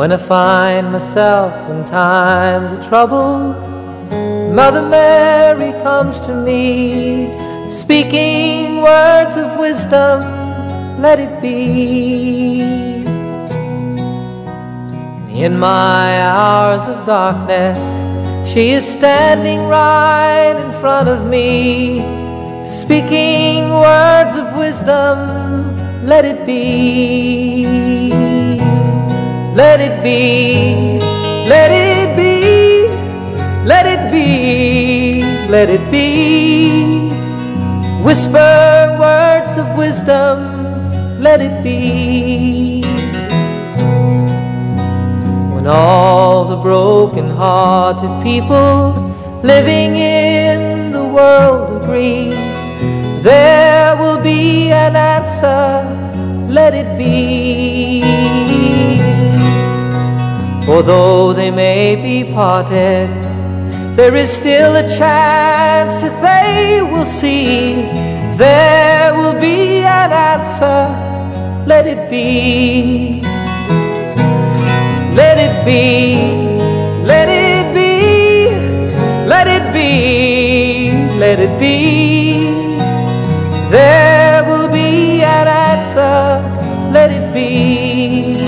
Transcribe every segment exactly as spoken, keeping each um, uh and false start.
When I find myself in times of trouble, Mother Mary comes to me, speaking words of wisdom, let it be. In my hours of darkness, she is standing right in front of me, speaking words of wisdom, let it be. Let it be, let it be, let it be, let it be. Whisper words of wisdom, let it be. When all the broken-hearted people living in the world agree, there will be an answer, let it be. For though they may be parted, there is still a chance that they will see. There will be an answer, let it be. Let it be, let it be, let it be, let it be. There will be an answer, let it be.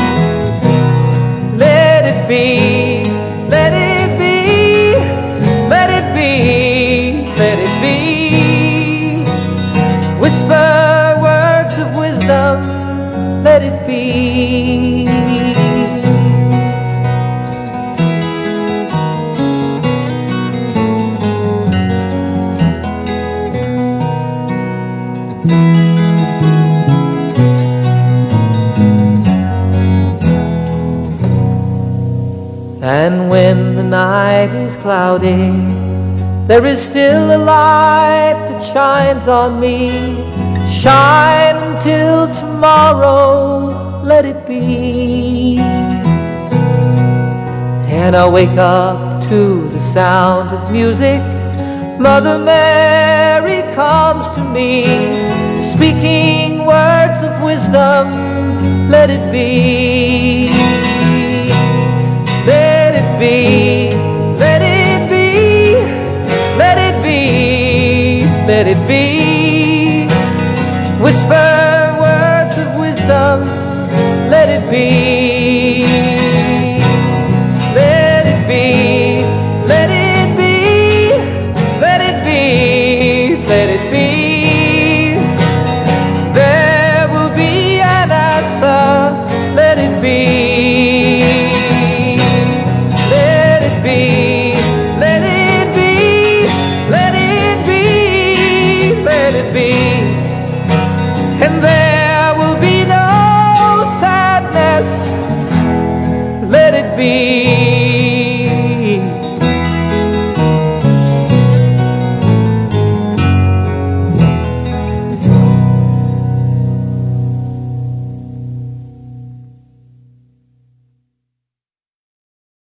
Let it be, let it be, let it be, let it be. Whisper words of wisdom, let it be. And when the night is cloudy, there is still a light that shines on me. Shine until tomorrow, let it be. And I wake up to the sound of music. Mother Mary comes to me, speaking words of wisdom, let it be. Let it be, let it be, let it be, let it be. Whisper words of wisdom, let it be.